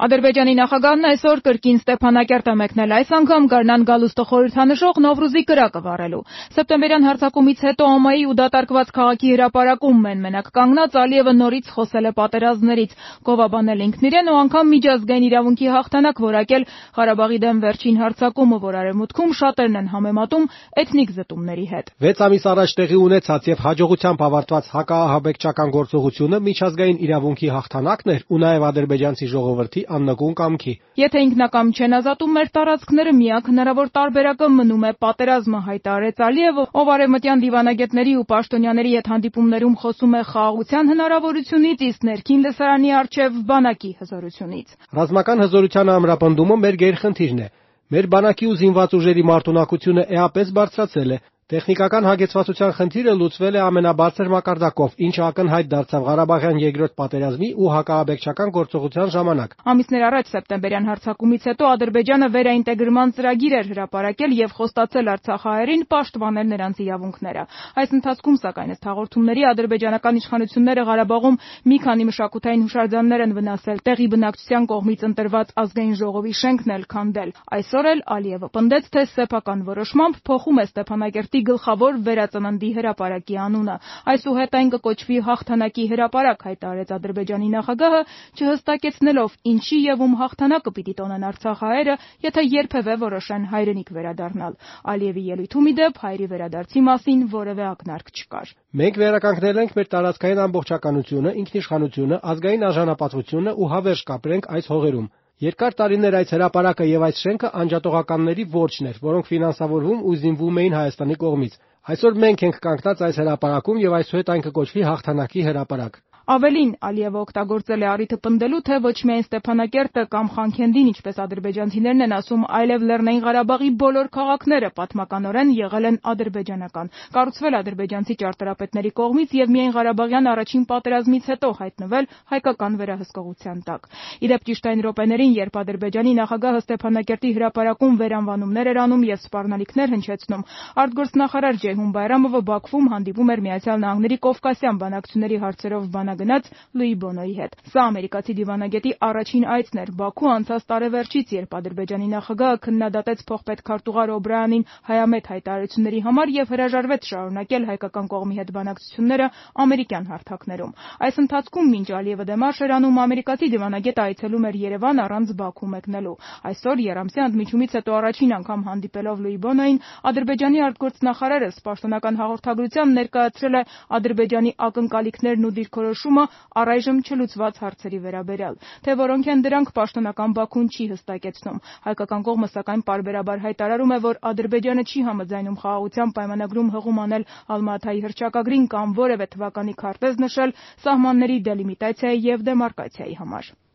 Ադրբեջանի նախագահն այսօր կրկին Ստեփանակերտ է մեկնել, այս անգամ գարնան գալուստը խորհրդանշող Նովրուզի կրակը վառելու։ Սեպտեմբերյան հարձակումից հետո ՕՄԱ-ի ու դատարկված քաղաքի հրապարակում մենակ կանգնած Ալիևը նորից խոսել է պատերազմներից, գովաբանել ինքն իրեն ու անգամ միջազգային իրավունքի հաղթանակ որակել Ղարաբաղի դեմ վերջին հարձակումը, որ Արևմուտքում շատերն են համեմատում էթնիկ զտումների հետ։ 6 ամիս առաջ տեղի ունեցած եւ հաջողությամբ ավարտված հակաահաբեկչական գործողությունը միջազգային իրավունքի հաղթանակն էր ու նաեւ ադրբեջանցի ժողովրդի աննկուն կամքի։ Եթե ինքնակամ չեն ազատում մեր տարածքները, միակ հնարավոր տարբերակը մնում է պատերազմը, հայտարարեց Ալիևը, ով արևմտյան դիվանագետների ու պաշտոնյաների հետ հանդիպումներում խոսում է խաղաղության հնարավորությունից, իսկ ներքին լսարանի առջև բանակի հզորությունից։ Ռազմական հզորության ամրապնդումը մեր գերխնդիրն է։ Մեր բանակի ու զինված ուժերի մարտունակությունը էապես բարձրացել է։ Տեխնիկական հագեցվածության խնդիրը լուծվել է ամենաբարձր մակարդակով, ինչը ակնհայտ դարձավ Ղարաբաղյան երկրորդ պատերազմի ու հակաահաբեկչական գործողության ժամանակ։ Ամիսներ առաջ սեպտեմբերյան հարձակումից հետո Ադրբեջանը վերաինտեգրման ծրագիր էր հրապարակել եւ խոստացել արցախահայերին պաշտպանել նրանց իրավունքները։ Այս ընթացքում, սակայն, ըստ հաղորդումների, ադրբեջանական իշխանությունները Ղարաբաղում մի քանի մշակութային հուշարձաններ են վնասել, տեղի բնակչության կողմից ընտրված ազգային ժողովի շենքն էլ քանդել։ Այսօր էլ Ալիևը պնդեց, թե սեփական որոշմամբ փոխում է Ստեփանակերտի գլխավոր վերածննդի հրապարակի անունը։ Այսուհետ այն կկոչվի հաղթանակի հրապարակ, հայտարարեց Ադրբեջանի նախագահը, չհստակեցնելով ինչի եւ ում հաղթանակը պիտի տոնեն արցախահայերը, եթե երբևէ որոշեն հայրենիք վերադառնալ։ Ալիևի ելույթում ի դեպ հայերի վերադարձի մասին որևէ ակնարկ չկար։ Մենք վերականգնել ենք մեր տարածքային ամբողջականությունը, ինքնիշխանությունը, ազգային արժանապատվությունը ու հավերժ կապրենք այս հողերում։ Երկար տարիներ այս հրապարակը եւ այս շենքը անջատողականների որջն էր, որոնք ֆինանսավորվում ու զինվում էին Հայաստանի կողմից։ Այսօր մենք ենք կանգնած այս հրապարակում եւ այսուհետ այն կկոչվի հաղթանակի հրապարակ։ Ավելին, Ալիևը օգտագործել է առիթը պնդելու, թե ոչ միայն Ստեփանակերտը կամ Խանքենդին, ինչպես ադրբեջանցիներն են ասում, այլև Լեռնային Ղարաբաղի բոլոր քաղաքները պատմականորեն եղել են ադրբեջանական, կառուցվել ադրբեջանցի ճարտարապետների կողմից եւ միայն Ղարաբաղյան առաջին պատերազմից հետո հայտնվել հայկական վերահսկողության տակ։ Ի դեպ, ճիշտ այն րոպեներին, երբ Ադրբեջանի նախագահը Ստեփանակերտի հրապարակում վերանվանումներ էր անում եւ սպառնալիքներ հնչեցնում, արտգործնախարար Ջեյհուն Բայրամովը Բաքվում հանդիպում էր Միացյալ Նահանգների Կովկասյան բանակցությունների հարցերով բանագնաց Լուի Բոնոյի հետ։ Սա ամերիկացի դիվանագետի առաջին այցն էր Բաքու անցած տարեվերջից, երբ Ադրբեջանի նախագահը քննադատեց փոխպետքարտուղար Օբրայանին հայամետ հայտարարությունների համար եւ հրաժարվեց շարունակել հայկական կողմի հետ բանակցությունները ամերիկյան հարթակներում։ Այս ընթացքում, մինչ Ալիևը դեմարշ էր անում, ամերիկացի դիվանագետը այցելում էր Երևան առանց Բաքու մեկնելու։ Այսօր երամսյա ընդմիջումից հետո առաջին անգամ հանդիպելով Լուի Բոնոյին, Ադրբեջանի արտգործնախարարը պաշտոնական հաղորդագրությամբ ներկայացրել է Ադրբեջանի ակնկալիքներն ու դիրքորոշումը առայժմ չլուծված հարցերի վերաբերյալ։ Թե որոնք են դրանք, պաշտոնական Բաքուն չի հստակեցնում։ Հայկական կողմը սակայն պարբերաբար հայտարարում է, որ Ադրբեջանը չի համաձայնում խաղաղության պայմանագրում հղում անել Ալմատայի հռչակագրին կամ որևէ թվականի քարտեզ նշել սահմանների դելիմիտացիայի եւ դեմարկացիայի համար։